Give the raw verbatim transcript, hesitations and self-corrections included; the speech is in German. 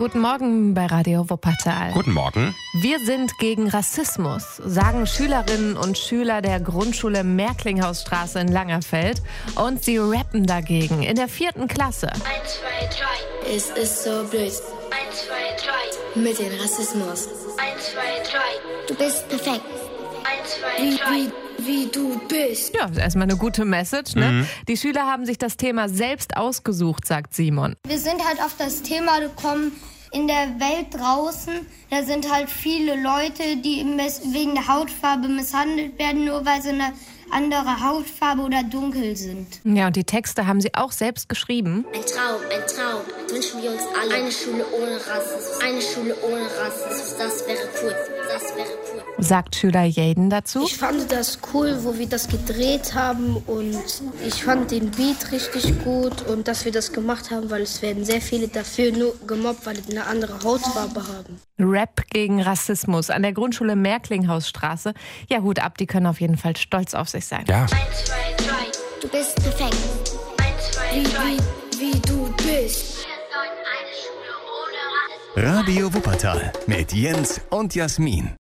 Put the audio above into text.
Guten Morgen bei Radio Wuppertal. Guten Morgen. Wir sind gegen Rassismus, sagen Schülerinnen und Schüler der Grundschule Märklinghausstraße in Langerfeld. Und sie rappen dagegen in der vierten Klasse. Eins, zwei, drei. Es ist so blöd. Eins, zwei, drei. Mit dem Rassismus. Eins, zwei, drei. Du bist perfekt. Eins, zwei, wie, drei. Wie, wie du bist. Ja, ist erstmal eine gute Message, ne? Mhm. Die Schüler haben sich das Thema selbst ausgesucht, sagt Simon. Wir sind halt auf das Thema gekommen, in der Welt draußen, da sind halt viele Leute, die wegen der Hautfarbe misshandelt werden, nur weil sie eine andere Hautfarbe oder dunkel sind. Ja, und die Texte haben sie auch selbst geschrieben. Ein Traum, ein Traum, wünschen wir uns alle. Eine Schule ohne Rassismus, eine Schule ohne Rassismus, das wäre cool, das wäre cool. Sagt Schüler Jaden dazu. Ich fand das cool, wo wir das gedreht haben, und ich fand den Beat richtig gut und dass wir das gemacht haben, weil es werden sehr viele dafür nur gemobbt, weil die eine andere Hautfarbe haben. Rap gegen Rassismus an der Grundschule Märklinghausstraße. Ja, Hut ab, die können auf jeden Fall stolz auf sich sein. Ja. Eins, zwei, drei. Du bist perfekt. Eins, zwei, drei. Wie, wie du bist. Wir sollen eine Schule ohne Rassismus. Radio Wuppertal mit Jens und Jasmin.